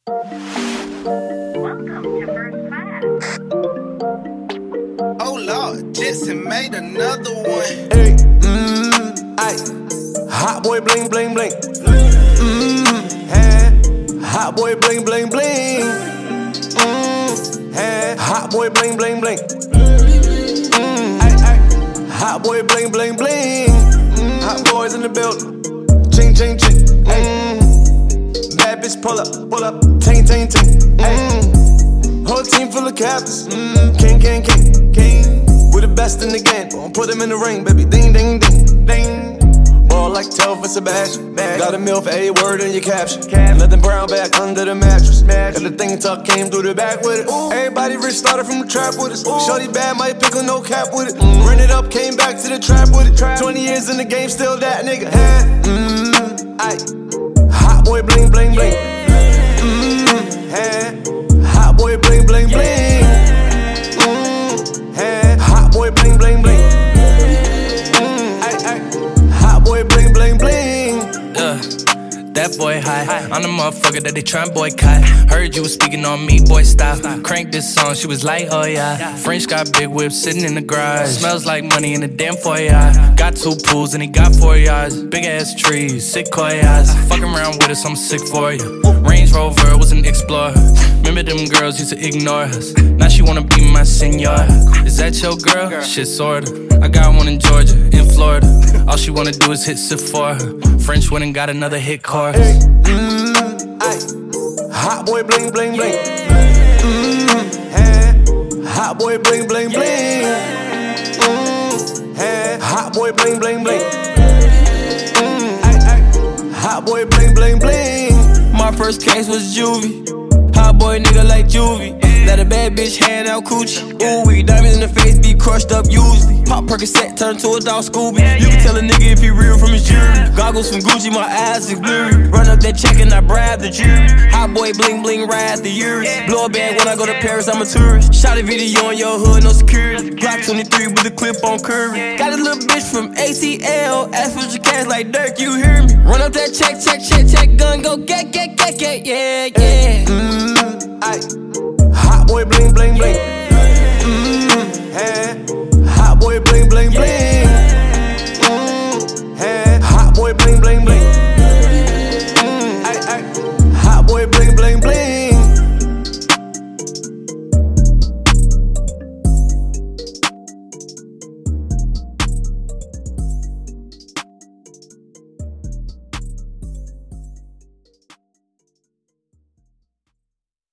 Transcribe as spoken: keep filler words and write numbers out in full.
Welcome to first class. Oh Lord, Jetson made another one. Hey, mmm, aye. Hot boy bling bling bling. Mmm, hey. Hot boy bling bling bling. Mmm, hey. Hot boy bling bling bling. Mmm, aye aye. Hot boy bling bling bling. Mm, hot boys in the building. Ching ching ching. Mmm, bad bitch pull up, pull up. Ting ting ting. Mmm, whole team full of captains. Mmm, king king king king. We're the best in the game. Won't put them in the ring, baby. Ding, ding, ding, ding. Ball like Telford Sebastian. Got a meal for every word in your caption. Nothing brown back under the mattress. Got the thing tuck, came through the back with it. Everybody rich started from the trap with us. Shorty bad, might pick on no cap with it. Run it up, came back to the trap with it. twenty years in the game, still that nigga. Mmm, aye. Hot boy bling, bling, bling. Mmm, hey. Hot boy bling, bling, bling. Hot boy bling bling bling. Mm, ay, ay. Hot boy bling bling bling. Yeah, that boy high. I'm the motherfucker that they tryna boycott. Heard you was speaking on me, boy, stop. Crank this song, she was like, oh yeah. French got big whips sitting in the garage. Smells like money in the damn foyer. Got two pools and he got four yards. Big ass trees, sick koyas. Fucking around with us, I'm sick for you. Range Rover was an Explorer. Remember them girls used to ignore us. Now she wanna be my senor. Is that your girl? Shit, sorta. I got one in Georgia, in Florida. All she wanna do is hit Sephora. French went and got another hit chorus. Hey, mmm, aye. Hot boy bling bling bling. Mmm, hey. Hot boy bling bling bling. Mmm, hey. Hot boy bling bling bling. Mmm, aye, aye. Hot boy bling bling bling. My first case was juvie. Hot boy nigga like juvie. Let a bad bitch hand out coochie. Ooh, we diamonds in the face be crushed up usually. Pop Percocet turn to a dog Scooby. You can tell a nigga if he real from his jewelry. Goggles from Gucci, my eyes is blurry. Run up that check and I bribe the jury. Hot boy bling bling ride the years. Blow a bag when I go to Paris, I'm a tourist. Shot a video on your hood, no security. Glock twenty-three with a clip on curvy. Got a little bitch from A T L. Ask for your cash like Dirk, you hear me? Run up that check, check, check, check, gun, go get, get, get, get, yeah, yeah. Mmm, aye. Hot boy bling bling bling. Mmm, hey. Hot boy bling bling bling.